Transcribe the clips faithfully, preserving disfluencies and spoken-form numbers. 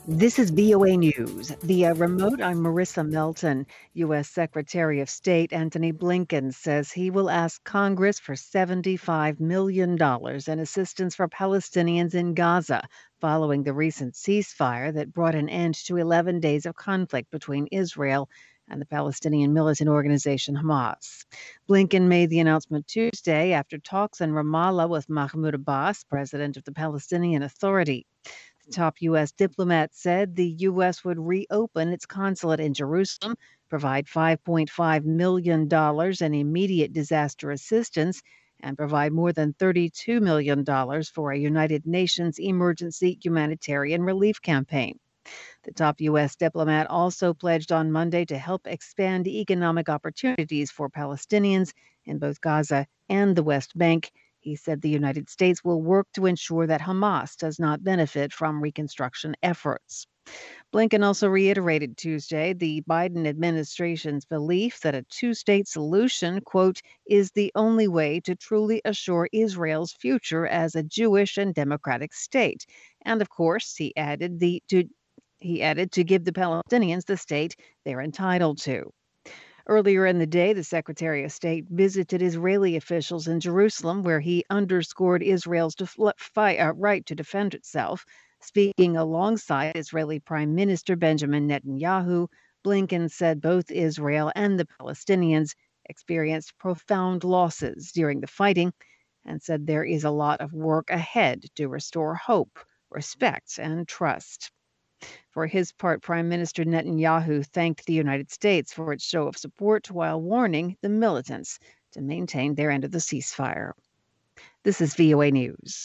This is V O A News. Via remote, I'm Marissa Melton. U S. Secretary of State Antony Blinken says he will ask Congress for seventy-five million dollars in assistance for Palestinians in Gaza following the recent ceasefire that brought an end to eleven days of conflict between Israel and the Palestinian militant organization Hamas. Blinken made the announcement Tuesday after talks in Ramallah with Mahmoud Abbas, president of the Palestinian Authority. The top U S diplomat said the U S would reopen its consulate in Jerusalem, provide five point five million dollars in immediate disaster assistance, and provide more than thirty-two million dollars for a United Nations emergency humanitarian relief campaign. The top U S diplomat also pledged on Monday to help expand economic opportunities for Palestinians in both Gaza and the West Bank. He said the United States will work to ensure that Hamas does not benefit from reconstruction efforts. Blinken also reiterated Tuesday the Biden administration's belief that a two-state solution, quote, is the only way to truly assure Israel's future as a Jewish and democratic state. And of course, he added the to he added to give the Palestinians the state they're entitled to. Earlier in the day, the Secretary of State visited Israeli officials in Jerusalem, where he underscored Israel's def- fi- uh, right to defend itself. Speaking alongside Israeli Prime Minister Benjamin Netanyahu, Blinken said both Israel and the Palestinians experienced profound losses during the fighting and said there is a lot of work ahead to restore hope, respect, and trust. For his part, Prime Minister Netanyahu thanked the United States for its show of support while warning the militants to maintain their end of the ceasefire. This is V O A News.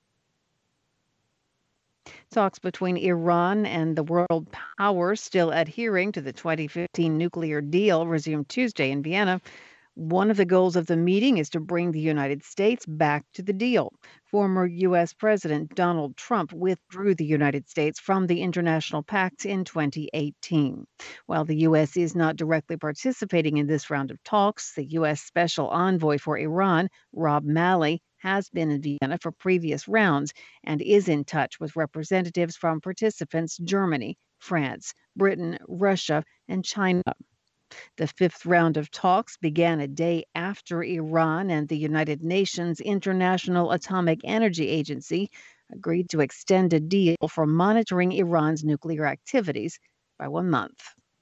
Talks between Iran and the world powers still adhering to the twenty fifteen nuclear deal resumed Tuesday in Vienna. One of the goals of the meeting is to bring the United States back to the deal. Former U S. President Donald Trump withdrew the United States from the international pact in twenty eighteen. While the U S is not directly participating in this round of talks, the U S. Special Envoy for Iran, Rob Malley, has been in Vienna for previous rounds and is in touch with representatives from participants Germany, France, Britain, Russia, and China. The fifth round of talks began a day after Iran and the United Nations International Atomic Energy Agency agreed to extend a deal for monitoring Iran's nuclear activities by one month.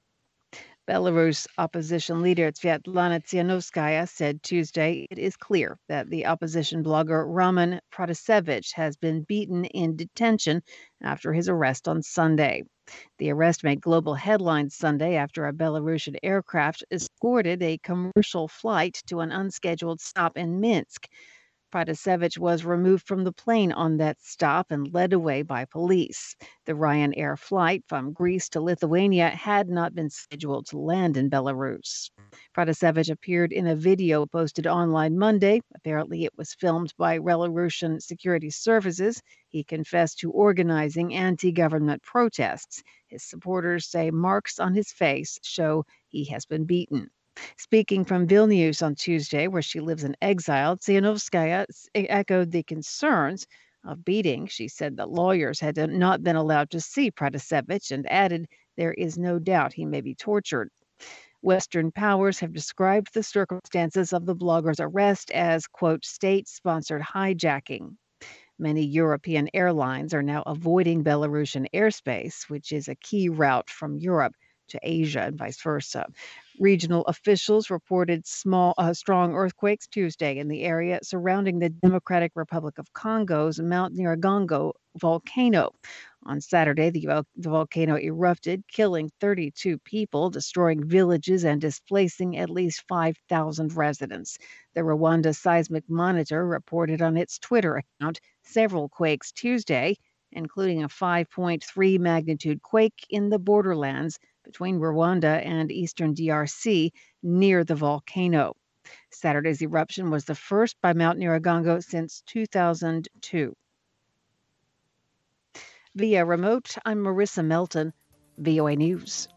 Belarus opposition leader Svetlana Tsikhanouskaya said Tuesday it is clear that the opposition blogger Roman Protasevich has been beaten in detention after his arrest on Sunday. The arrest made global headlines Sunday after a Belarusian aircraft escorted a commercial flight to an unscheduled stop in Minsk. Protasevich was removed from the plane on that stop and led away by police. The Ryanair flight from Greece to Lithuania had not been scheduled to land in Belarus. Protasevich appeared in a video posted online Monday. Apparently, it was filmed by Belarusian security services. He confessed to organizing anti-government protests. His supporters say marks on his face show he has been beaten. Speaking from Vilnius on Tuesday, where she lives in exile, Tsikhanouskaya echoed the concerns of beating. She said that lawyers had not been allowed to see Protasevich and added there is no doubt he may be tortured. Western powers have described the circumstances of the blogger's arrest as, quote, state-sponsored hijacking. Many European airlines are now avoiding Belarusian airspace, which is a key route from Europe to Asia and vice versa. Regional officials reported small, uh, strong earthquakes Tuesday in the area surrounding the Democratic Republic of Congo's Mount Nyiragongo volcano. On Saturday, the, the volcano erupted, killing thirty-two people, destroying villages and displacing at least five thousand residents. The Rwanda Seismic Monitor reported on its Twitter account several quakes Tuesday, including a five point three magnitude quake in the borderlands between Rwanda and eastern D R C near the volcano. Saturday's eruption was the first by Mount Nyiragongo since two thousand two. Via remote, I'm Marissa Melton, V O A News.